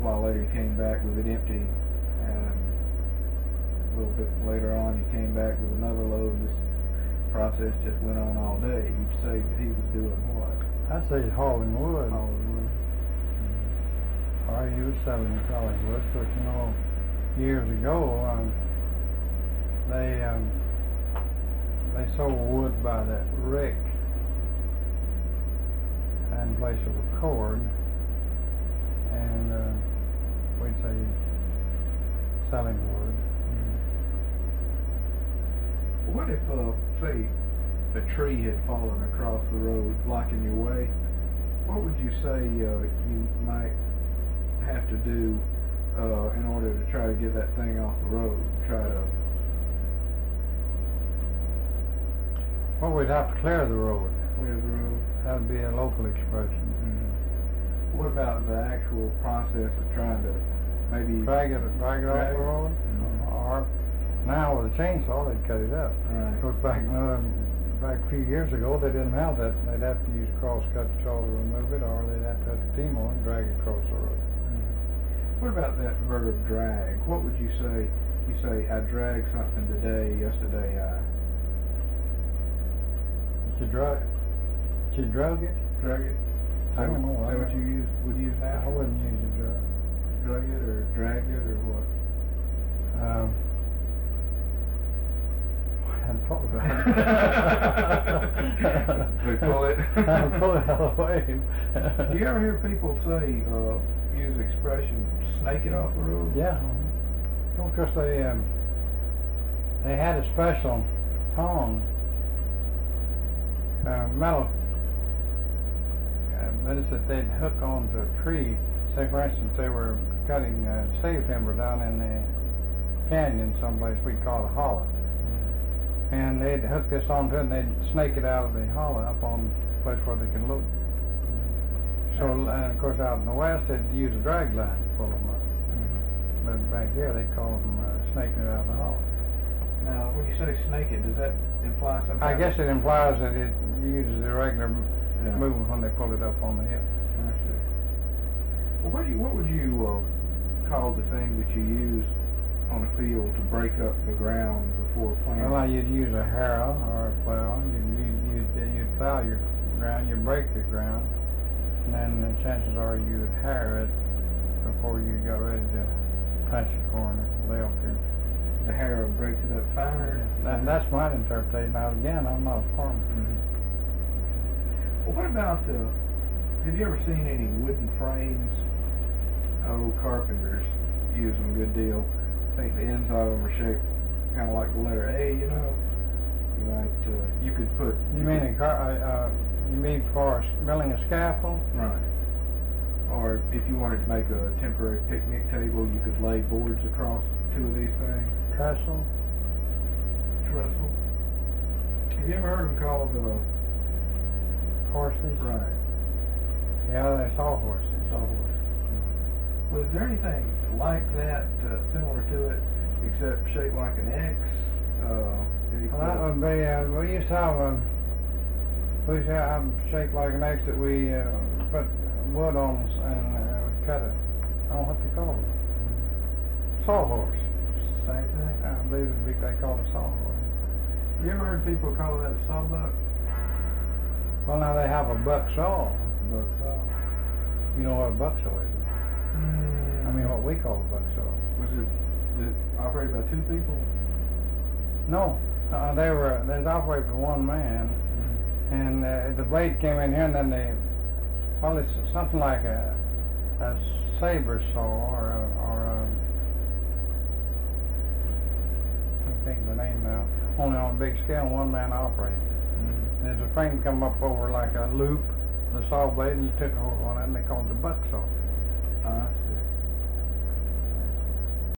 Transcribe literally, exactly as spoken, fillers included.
while later he came back with it empty, and a little bit later on he came back with another load. This process just went on all day. You'd say that he was doing what? I'd say he's hauling wood. Hauling wood. Mm-hmm. Or he was selling hauling wood, but you know, years ago, um, they um, they sold wood by the rick in place of a cord, and uh, we'd say selling wood. Mm-hmm. What if, uh, say, a tree had fallen across the road, blocking your way? What would you say uh, you might have to do uh, in order to try to get that thing off the road? Try to. Well, we'd have to clear the road. Clear the road. That'd be a local expression. Mm-hmm. What about the actual process of trying to maybe drag it, drag it off the road? Mm-hmm. Or now with a chainsaw, they'd cut it up. Right. Because back uh, back a few years ago, they didn't have that. They'd have to use a cross-cut saw to remove it, or they'd have to put the team on and drag it across the road. Mm-hmm. What about that verb drag? What would you say? You say, I dragged something today, yesterday I. Did you drug it? Did you drug it? Drug it? I don't know. Is that what you use, would use now? I wouldn't use it drug. Drug it or drag it or what? Um, I'd pull it out. We pull it? I'd pull it out of the way. Do you ever hear people say, uh, use the expression, snake it off the road? Yeah. Well, because they, um, they had a special tongue, uh, metal, uh, that is that they'd hook onto a tree. Say, for instance, they were cutting uh, stave timber down in the canyon someplace we call a hollow. Mm-hmm. And they'd hook this onto it and they'd snake it out of the hollow up on the place where they could load. Mm-hmm. So, and of course out in the west they'd use a drag line to pull them up. Mm-hmm. But back here they call them uh, snaking it out of the hollow. Now, when you say snake it, does that imply something? I guess it implies that it uses the regular yeah. movement when they pull it up on the hip. I see. Well, what do you, what would you uh, call the thing that you use on a field to break up the ground before planting? Well, you'd use a harrow or a plow. You'd, you'd, you'd, you'd plow your ground, you'd break the ground, and then the chances are you'd harrow it before you got ready to punch the corn or lay off your... The harrow breaks it up finer? Yeah, that, that's my interpretation. Now, again, I'm not a farmer. Mm-hmm. Well, what about, uh, have you ever seen any wooden frames? Oh, carpenters use them a good deal. I think the ends of them are shaped kind of like the letter A, you know? You might, uh, you could put... You, you mean a car, uh, you mean for building a scaffold? Right. Or if you wanted to make a temporary picnic table, you could lay boards across two of these things. Trestle? Trestle. Have you ever heard them called uh, horses? Right. Yeah, they saw horses. Saw horses. Mm-hmm. Well, is there anything like that, uh, similar to it, except shaped like an X? Uh, well, that would be, uh, we used to have a, we used to have shaped like an X that we uh, put wood on and uh, cut it. I don't know what they call it. Mm-hmm. Sawhorse. Same thing? I believe it'd be, they call it sawhorse. You ever heard people call that a sawbuck? Well, now they have a buck saw. Buck saw. You know what a buck saw is? Mm. I mean, what we call a buck saw. Was it, did it operate by two people? No, uh, they were. They was operated for one man, mm-hmm. and uh, the blade came in here, and then they. Well, it's something like a a saber saw or a, or a, I can't think of the name now. Only on a big scale, one man operated. Mm-hmm. There's a frame come up over like a loop, the saw blade, and you took a hold on it, and they called it the buck saw. I see.